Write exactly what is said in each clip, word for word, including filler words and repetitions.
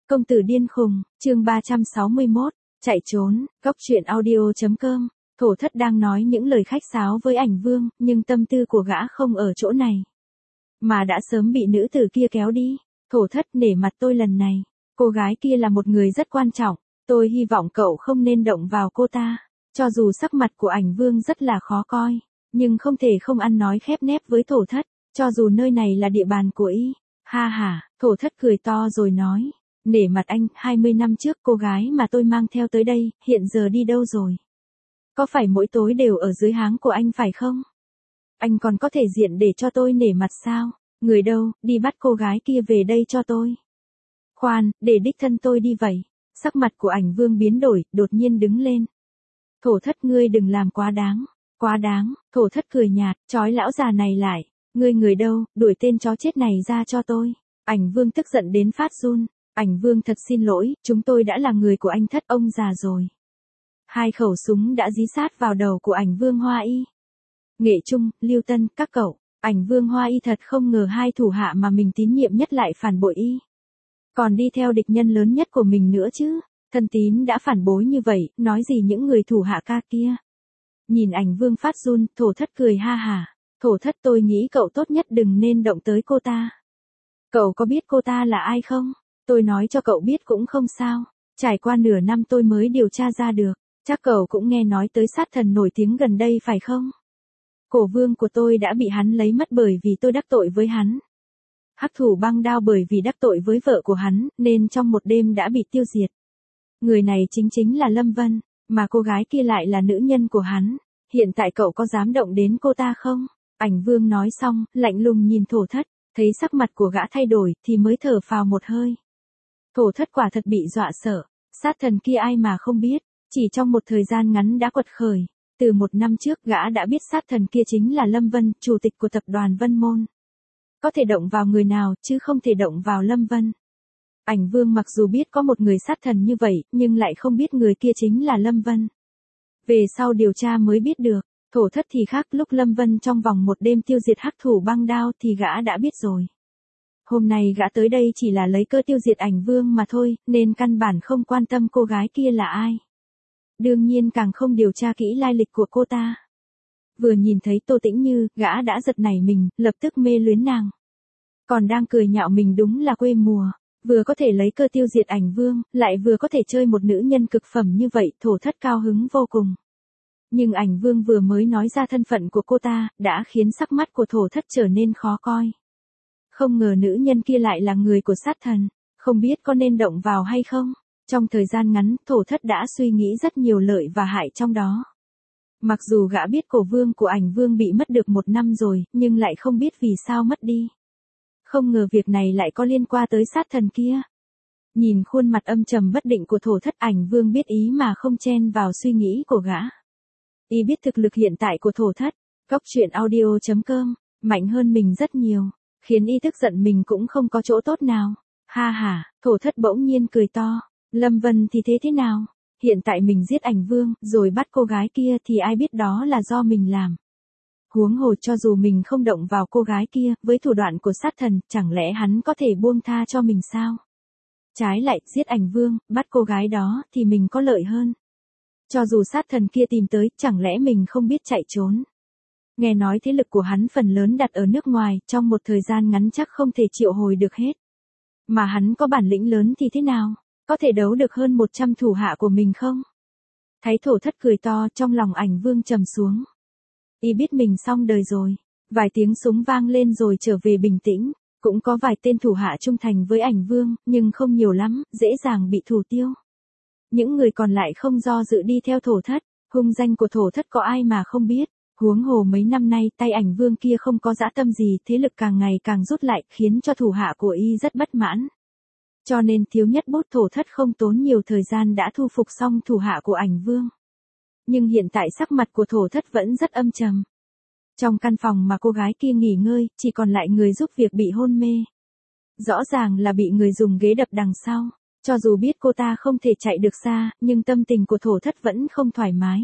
Công tử điên khùng, chương ba trăm sáu mươi mốt, chạy trốn, góc truyện audio.com. Thổ thất đang nói những lời khách sáo với ảnh vương, nhưng tâm tư của gã không ở chỗ này. Mà đã sớm bị nữ tử kia kéo đi. Thổ thất, nể mặt tôi lần này. Cô gái kia là một người rất quan trọng. Tôi hy vọng cậu không nên động vào cô ta. Cho dù sắc mặt của ảnh vương rất là khó coi. Nhưng không thể không ăn nói khép nép với thổ thất. Cho dù nơi này là địa bàn của y. Ha ha, thổ thất cười to rồi nói. Nể mặt anh, hai mươi năm trước cô gái mà tôi mang theo tới đây, hiện giờ đi đâu rồi? Có phải mỗi tối đều ở dưới háng của anh phải không? Anh còn có thể diện để cho tôi nể mặt sao? Người đâu, đi bắt cô gái kia về đây cho tôi. Khoan, để đích thân tôi đi vậy. Sắc mặt của ảnh vương biến đổi, đột nhiên đứng lên. Thổ thất, ngươi đừng làm quá đáng. Quá đáng, thổ thất cười nhạt, trói lão già này lại. Ngươi người đâu, đuổi tên chó chết này ra cho tôi. Ảnh vương tức giận đến phát run. Ảnh vương thật xin lỗi, chúng tôi đã là người của anh thất, ông già rồi. Hai khẩu súng đã dí sát vào đầu của ảnh vương Hoa Y. Nghệ Trung, Lưu Tân, các cậu. Ảnh vương Hoa Y thật không ngờ hai thủ hạ mà mình tín nhiệm nhất lại phản bội y. Còn đi theo địch nhân lớn nhất của mình nữa chứ. Thân tín đã phản bối như vậy, nói gì những người thủ hạ ca kia. Nhìn ảnh vương phát run, thổ thất cười ha hả. Thổ thất, tôi nghĩ cậu tốt nhất đừng nên động tới cô ta. Cậu có biết cô ta là ai không? Tôi nói cho cậu biết cũng không sao. Trải qua nửa năm tôi mới điều tra ra được. Chắc cậu cũng nghe nói tới sát thần nổi tiếng gần đây phải không? Cổ vương của tôi đã bị hắn lấy mất bởi vì tôi đắc tội với hắn. Hắc thủ băng đao bởi vì đắc tội với vợ của hắn, nên trong một đêm đã bị tiêu diệt. Người này chính chính là Lâm Vân, mà cô gái kia lại là nữ nhân của hắn. Hiện tại cậu có dám động đến cô ta không? Ảnh vương nói xong, lạnh lùng nhìn thổ thất, thấy sắc mặt của gã thay đổi thì mới thở phào một hơi. Thổ thất quả thật bị dọa sợ, sát thần kia ai mà không biết, chỉ trong một thời gian ngắn đã quật khởi. Từ một năm trước gã đã biết sát thần kia chính là Lâm Vân, chủ tịch của tập đoàn Vân Môn. Có thể động vào người nào chứ không thể động vào Lâm Vân. Ảnh vương mặc dù biết có một người sát thần như vậy, nhưng lại không biết người kia chính là Lâm Vân. Về sau điều tra mới biết được, thổ thất thì khác, lúc Lâm Vân trong vòng một đêm tiêu diệt hắc thủ băng đao thì gã đã biết rồi. Hôm nay gã tới đây chỉ là lấy cơ tiêu diệt ảnh vương mà thôi, nên căn bản không quan tâm cô gái kia là ai. Đương nhiên càng không điều tra kỹ lai lịch của cô ta. Vừa nhìn thấy Tô Tĩnh Như, gã đã giật nảy mình, lập tức mê luyến nàng. Còn đang cười nhạo mình đúng là quê mùa, vừa có thể lấy cơ tiêu diệt ảnh vương, lại vừa có thể chơi một nữ nhân cực phẩm như vậy, thổ thất cao hứng vô cùng. Nhưng ảnh vương vừa mới nói ra thân phận của cô ta, đã khiến sắc mắt của thổ thất trở nên khó coi. Không ngờ nữ nhân kia lại là người của sát thần, không biết có nên động vào hay không. Trong thời gian ngắn, thổ thất đã suy nghĩ rất nhiều lợi và hại trong đó. Mặc dù gã biết cổ vương của ảnh vương bị mất được một năm rồi, nhưng lại không biết vì sao mất đi. Không ngờ việc này lại có liên quan tới sát thần kia. Nhìn khuôn mặt âm trầm bất định của thổ thất, ảnh vương biết ý mà không chen vào suy nghĩ của gã. Y biết thực lực hiện tại của thổ thất, góc truyện audio.com, mạnh hơn mình rất nhiều, khiến y tức giận mình cũng không có chỗ tốt nào. Ha ha, thổ thất bỗng nhiên cười to. Lâm Vân thì thế thế nào? Hiện tại mình giết ảnh vương, rồi bắt cô gái kia thì ai biết đó là do mình làm. Huống hồ cho dù mình không động vào cô gái kia, với thủ đoạn của sát thần, chẳng lẽ hắn có thể buông tha cho mình sao? Trái lại, giết ảnh vương, bắt cô gái đó, thì mình có lợi hơn. Cho dù sát thần kia tìm tới, chẳng lẽ mình không biết chạy trốn. Nghe nói thế lực của hắn phần lớn đặt ở nước ngoài, trong một thời gian ngắn chắc không thể triệu hồi được hết. Mà hắn có bản lĩnh lớn thì thế nào? Có thể đấu được hơn một trăm thủ hạ của mình không? Thấy thổ thất cười to, trong lòng ảnh vương trầm xuống. Y biết mình xong đời rồi. Vài tiếng súng vang lên rồi trở về bình tĩnh. Cũng có vài tên thủ hạ trung thành với ảnh vương, nhưng không nhiều lắm, dễ dàng bị thủ tiêu. Những người còn lại không do dự đi theo thổ thất. Hung danh của thổ thất có ai mà không biết. Huống hồ mấy năm nay tay ảnh vương kia không có dã tâm gì, thế lực càng ngày càng rút lại, khiến cho thủ hạ của y rất bất mãn. Cho nên thiếu nhất bút thổ thất không tốn nhiều thời gian đã thu phục xong thủ hạ của ảnh vương. Nhưng hiện tại sắc mặt của thổ thất vẫn rất âm trầm. Trong căn phòng mà cô gái kia nghỉ ngơi, chỉ còn lại người giúp việc bị hôn mê. Rõ ràng là bị người dùng ghế đập đằng sau. Cho dù biết cô ta không thể chạy được xa, nhưng tâm tình của thổ thất vẫn không thoải mái.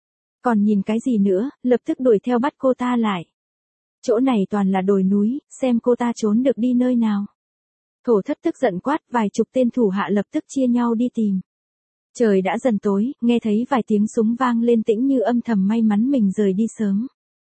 Còn nhìn cái gì nữa, lập tức đuổi theo bắt cô ta lại. Chỗ này toàn là đồi núi, xem cô ta trốn được đi nơi nào. Thổ thất tức giận quát, vài chục tên thủ hạ lập tức chia nhau đi tìm. Trời đã dần tối, nghe thấy vài tiếng súng vang lên, Tĩnh Như âm thầm may mắn mình rời đi sớm.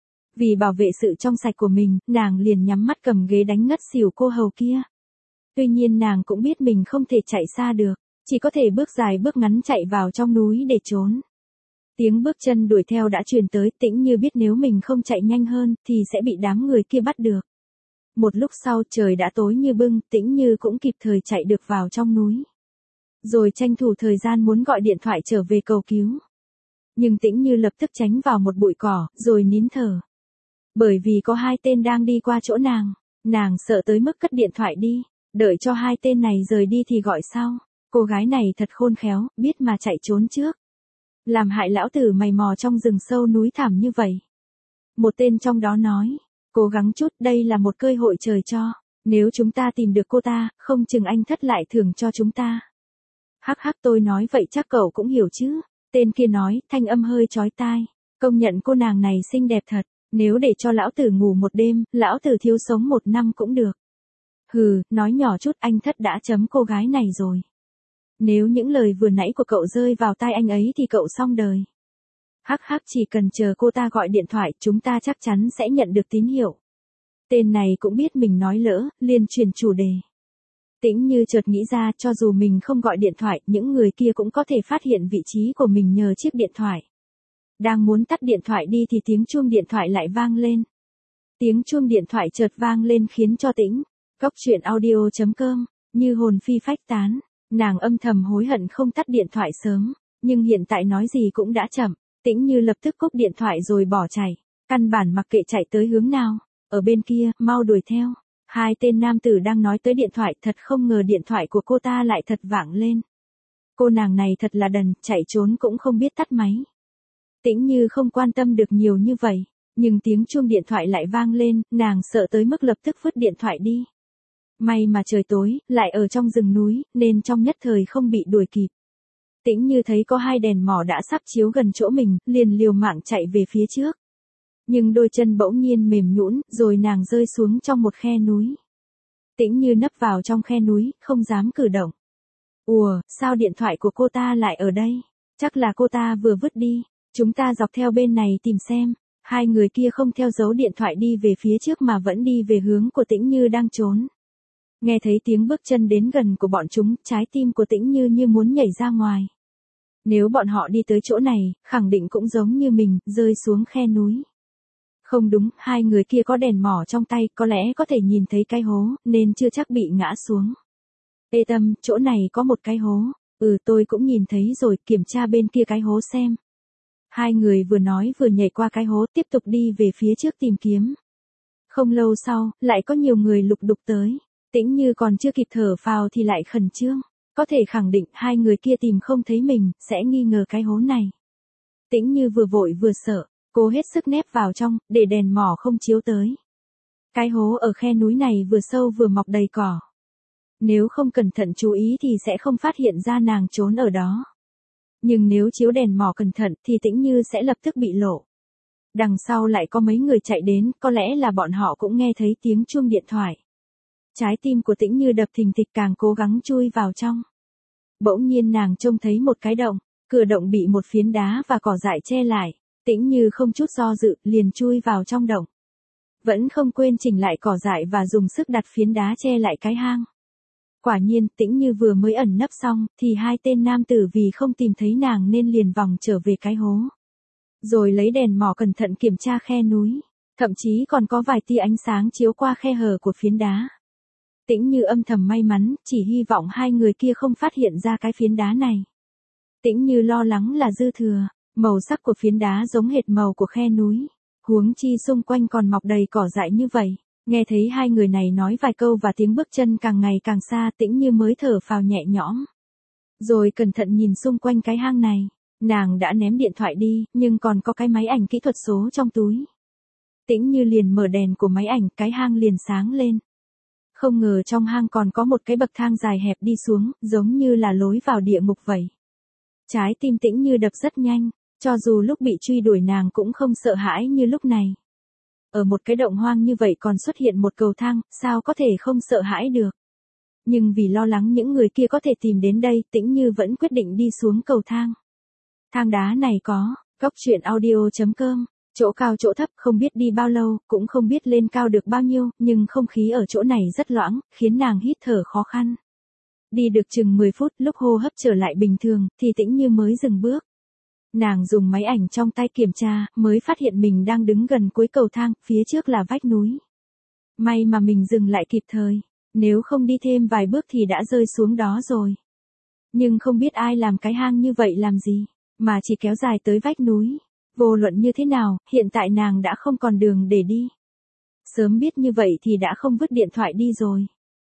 Vì bảo vệ sự trong sạch của mình, nàng liền nhắm mắt cầm ghế đánh ngất xỉu cô hầu kia. Tuy nhiên nàng cũng biết mình không thể chạy xa được, chỉ có thể bước dài bước ngắn chạy vào trong núi để trốn. Tiếng bước chân đuổi theo đã truyền tới, Tĩnh Như biết nếu mình không chạy nhanh hơn thì sẽ bị đám người kia bắt được. Một lúc sau trời đã tối như bưng, Tĩnh Như cũng kịp thời chạy được vào trong núi. Rồi tranh thủ thời gian muốn gọi điện thoại trở về cầu cứu. Nhưng Tĩnh Như lập tức tránh vào một bụi cỏ, rồi nín thở. Bởi vì có hai tên đang đi qua chỗ nàng, nàng sợ tới mức cất điện thoại đi, đợi cho hai tên này rời đi thì gọi sau. Cô gái này thật khôn khéo, biết mà chạy trốn trước. Làm hại lão tử mày mò trong rừng sâu núi thẳm như vậy. Một tên trong đó nói, cố gắng chút, đây là một cơ hội trời cho. Nếu chúng ta tìm được cô ta, không chừng anh thất lại thưởng cho chúng ta. Hắc hắc, tôi nói vậy chắc cậu cũng hiểu chứ. Tên kia nói, thanh âm hơi chói tai. Công nhận cô nàng này xinh đẹp thật. Nếu để cho lão tử ngủ một đêm, lão tử thiếu sống một năm cũng được. Hừ, nói nhỏ chút, anh thất đã chấm cô gái này rồi. Nếu những lời vừa nãy của cậu rơi vào tai anh ấy thì cậu xong đời. Hắc hắc, chỉ cần chờ cô ta gọi điện thoại, chúng ta chắc chắn sẽ nhận được tín hiệu. Tên này cũng biết mình nói lỡ, liền chuyển chủ đề. Tĩnh Như chợt nghĩ ra, cho dù mình không gọi điện thoại, những người kia cũng có thể phát hiện vị trí của mình nhờ chiếc điện thoại. Đang muốn tắt điện thoại đi thì tiếng chuông điện thoại lại vang lên. Tiếng chuông điện thoại chợt vang lên khiến cho Tĩnh Cốc Truyện Audio chấm com như hồn phi phách tán. Nàng âm thầm hối hận không tắt điện thoại sớm, nhưng hiện tại nói gì cũng đã chậm. Tĩnh Như lập tức cúp điện thoại rồi bỏ chạy, căn bản mặc kệ chạy tới hướng nào. Ở bên kia, mau đuổi theo. Hai tên nam tử đang nói tới điện thoại, thật không ngờ điện thoại của cô ta lại thật vang lên. Cô nàng này thật là đần, chạy trốn cũng không biết tắt máy. Tĩnh Như không quan tâm được nhiều như vậy, nhưng tiếng chuông điện thoại lại vang lên, nàng sợ tới mức lập tức vứt điện thoại đi. May mà trời tối, lại ở trong rừng núi, nên trong nhất thời không bị đuổi kịp. Tĩnh Như thấy có hai đèn mỏ đã sắp chiếu gần chỗ mình, liền liều mạng chạy về phía trước. Nhưng đôi chân bỗng nhiên mềm nhũn, rồi nàng rơi xuống trong một khe núi. Tĩnh Như nấp vào trong khe núi, không dám cử động. Ùa, sao điện thoại của cô ta lại ở đây? Chắc là cô ta vừa vứt đi. Chúng ta dọc theo bên này tìm xem. Hai người kia không theo dấu điện thoại đi về phía trước mà vẫn đi về hướng của Tĩnh Như đang trốn. Nghe thấy tiếng bước chân đến gần của bọn chúng, trái tim của Tĩnh Như như muốn nhảy ra ngoài. Nếu bọn họ đi tới chỗ này, khẳng định cũng giống như mình, rơi xuống khe núi. Không đúng, hai người kia có đèn mỏ trong tay, có lẽ có thể nhìn thấy cái hố, nên chưa chắc bị ngã xuống. Ê Tâm, chỗ này có một cái hố. Ừ, tôi cũng nhìn thấy rồi, kiểm tra bên kia cái hố xem. Hai người vừa nói vừa nhảy qua cái hố, tiếp tục đi về phía trước tìm kiếm. Không lâu sau, lại có nhiều người lục đục tới. Tĩnh Như còn chưa kịp thở phào thì lại khẩn trương. Có thể khẳng định hai người kia tìm không thấy mình, sẽ nghi ngờ cái hố này. Tĩnh Như vừa vội vừa sợ, cố hết sức nép vào trong, để đèn mỏ không chiếu tới. Cái hố ở khe núi này vừa sâu vừa mọc đầy cỏ. Nếu không cẩn thận chú ý thì sẽ không phát hiện ra nàng trốn ở đó. Nhưng nếu chiếu đèn mỏ cẩn thận thì Tĩnh Như sẽ lập tức bị lộ. Đằng sau lại có mấy người chạy đến, có lẽ là bọn họ cũng nghe thấy tiếng chuông điện thoại. Trái tim của Tĩnh Như đập thình thịch, càng cố gắng chui vào trong. Bỗng nhiên nàng trông thấy một cái động, cửa động bị một phiến đá và cỏ dại che lại. Tĩnh Như không chút do dự, liền chui vào trong động. Vẫn không quên chỉnh lại cỏ dại và dùng sức đặt phiến đá che lại cái hang. Quả nhiên, Tĩnh Như vừa mới ẩn nấp xong, thì hai tên nam tử vì không tìm thấy nàng nên liền vòng trở về cái hố. Rồi lấy đèn mỏ cẩn thận kiểm tra khe núi. Thậm chí còn có vài tia ánh sáng chiếu qua khe hở của phiến đá. Tĩnh Như âm thầm may mắn, chỉ hy vọng hai người kia không phát hiện ra cái phiến đá này. Tĩnh Như lo lắng là dư thừa, màu sắc của phiến đá giống hệt màu của khe núi. Huống chi xung quanh còn mọc đầy cỏ dại như vậy. Nghe thấy hai người này nói vài câu và tiếng bước chân càng ngày càng xa, Tĩnh Như mới thở phào nhẹ nhõm. Rồi cẩn thận nhìn xung quanh cái hang này. Nàng đã ném điện thoại đi, nhưng còn có cái máy ảnh kỹ thuật số trong túi. Tĩnh Như liền mở đèn của máy ảnh, cái hang liền sáng lên. Không ngờ trong hang còn có một cái bậc thang dài hẹp đi xuống, giống như là lối vào địa ngục vậy. Trái tim Tĩnh Như đập rất nhanh, cho dù lúc bị truy đuổi nàng cũng không sợ hãi như lúc này. Ở một cái động hoang như vậy còn xuất hiện một cầu thang, sao có thể không sợ hãi được. Nhưng vì lo lắng những người kia có thể tìm đến đây, Tĩnh Như vẫn quyết định đi xuống cầu thang. Thang đá này có, góc truyện audio.com, chỗ cao chỗ thấp, không biết đi bao lâu, cũng không biết lên cao được bao nhiêu, nhưng không khí ở chỗ này rất loãng, khiến nàng hít thở khó khăn. Đi được chừng mười phút, lúc hô hấp trở lại bình thường, thì Tĩnh Như mới dừng bước. Nàng dùng máy ảnh trong tay kiểm tra, mới phát hiện mình đang đứng gần cuối cầu thang, phía trước là vách núi. May mà mình dừng lại kịp thời, nếu không đi thêm vài bước thì đã rơi xuống đó rồi. Nhưng không biết ai làm cái hang như vậy làm gì, mà chỉ kéo dài tới vách núi. Vô luận như thế nào, hiện tại nàng đã không còn đường để đi. Sớm biết như vậy thì đã không vứt điện thoại đi rồi.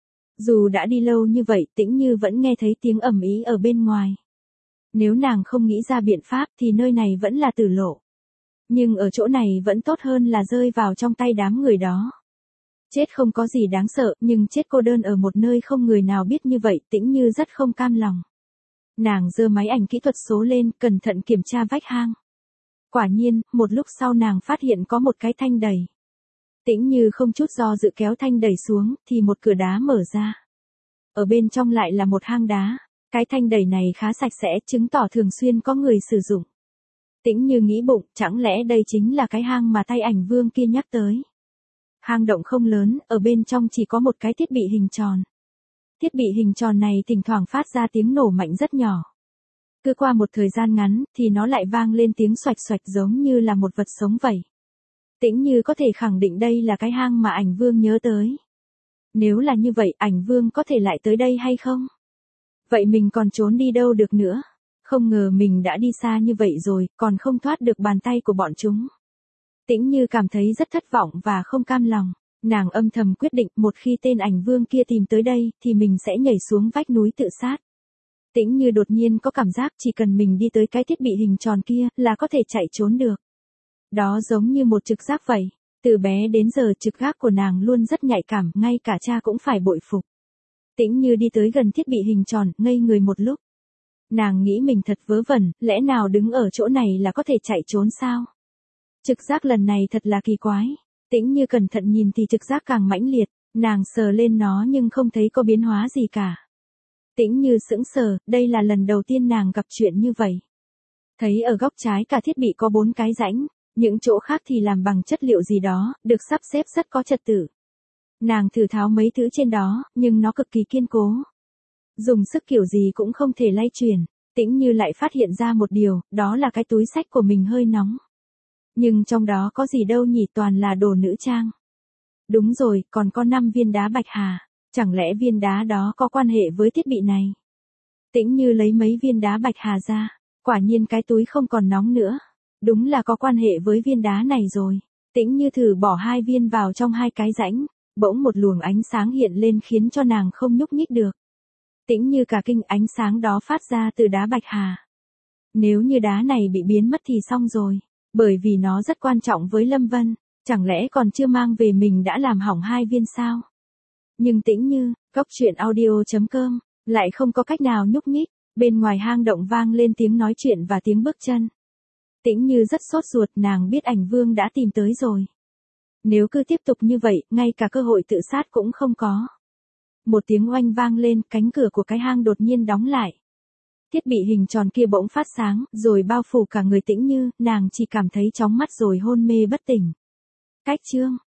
Dù đã đi lâu như vậy, Tĩnh Như vẫn nghe thấy tiếng ầm ĩ ở bên ngoài. Nếu nàng không nghĩ ra biện pháp thì nơi này vẫn là tử lộ. Nhưng ở chỗ này vẫn tốt hơn là rơi vào trong tay đám người đó. Chết không có gì đáng sợ, nhưng chết cô đơn ở một nơi không người nào biết như vậy, Tĩnh Như rất không cam lòng. Nàng giơ máy ảnh kỹ thuật số lên, cẩn thận kiểm tra vách hang. Quả nhiên, một lúc sau nàng phát hiện có một cái thanh đẩy. Tĩnh Như không chút do dự kéo thanh đẩy xuống, thì một cửa đá mở ra. Ở bên trong lại là một hang đá. Cái thanh đẩy này khá sạch sẽ, chứng tỏ thường xuyên có người sử dụng. Tĩnh Như nghĩ bụng, chẳng lẽ đây chính là cái hang mà tay ảnh vương kia nhắc tới. Hang động không lớn, ở bên trong chỉ có một cái thiết bị hình tròn. Thiết bị hình tròn này thỉnh thoảng phát ra tiếng nổ mạnh rất nhỏ. Cứ qua một thời gian ngắn, thì nó lại vang lên tiếng xoạch xoạch giống như là một vật sống vậy. Tĩnh Như có thể khẳng định đây là cái hang mà ảnh vương nhớ tới. Nếu là như vậy, ảnh vương có thể lại tới đây hay không? Vậy mình còn trốn đi đâu được nữa? Không ngờ mình đã đi xa như vậy rồi, còn không thoát được bàn tay của bọn chúng. Tĩnh Như cảm thấy rất thất vọng và không cam lòng. Nàng âm thầm quyết định một khi tên ảnh vương kia tìm tới đây, thì mình sẽ nhảy xuống vách núi tự sát. Tĩnh Như đột nhiên có cảm giác chỉ cần mình đi tới cái thiết bị hình tròn kia là có thể chạy trốn được. Đó giống như một trực giác vậy. Từ bé đến giờ trực giác của nàng luôn rất nhạy cảm, ngay cả cha cũng phải bội phục. Tĩnh Như đi tới gần thiết bị hình tròn, ngây người một lúc. Nàng nghĩ mình thật vớ vẩn, lẽ nào đứng ở chỗ này là có thể chạy trốn sao? Trực giác lần này thật là kỳ quái. Tĩnh Như cẩn thận nhìn thì trực giác càng mãnh liệt, nàng sờ lên nó nhưng không thấy có biến hóa gì cả. Tĩnh Như sững sờ, đây là lần đầu tiên nàng gặp chuyện như vậy. Thấy ở góc trái cả thiết bị có bốn cái rãnh, những chỗ khác thì làm bằng chất liệu gì đó, được sắp xếp rất có trật tự. Nàng thử tháo mấy thứ trên đó, nhưng nó cực kỳ kiên cố. Dùng sức kiểu gì cũng không thể lay chuyển. Tĩnh Như lại phát hiện ra một điều, đó là cái túi xách của mình hơi nóng. Nhưng trong đó có gì đâu nhỉ, toàn là đồ nữ trang. Đúng rồi, còn có năm viên đá bạch hà. Chẳng lẽ viên đá đó có quan hệ với thiết bị này? Tĩnh Như lấy mấy viên đá bạch hà ra. Quả nhiên cái túi không còn nóng nữa. Đúng là có quan hệ với viên đá này rồi. Tĩnh Như thử bỏ hai viên vào trong hai cái rãnh. Bỗng một luồng ánh sáng hiện lên khiến cho nàng không nhúc nhích được. Tĩnh Như cả kinh, ánh sáng đó phát ra từ đá bạch hà. Nếu như đá này bị biến mất thì xong rồi. Bởi vì nó rất quan trọng với Lâm Vân. Chẳng lẽ còn chưa mang về mình đã làm hỏng hai viên sao? Nhưng Tĩnh Như, góc truyện audio.com, lại không có cách nào nhúc nhích. Bên ngoài hang động vang lên tiếng nói chuyện và tiếng bước chân. Tĩnh Như rất sốt ruột, nàng biết ảnh vương đã tìm tới rồi. Nếu cứ tiếp tục như vậy, ngay cả cơ hội tự sát cũng không có. Một tiếng oanh vang lên, cánh cửa của cái hang đột nhiên đóng lại. Thiết bị hình tròn kia bỗng phát sáng, rồi bao phủ cả người Tĩnh Như, nàng chỉ cảm thấy chóng mắt rồi hôn mê bất tỉnh. Cách chương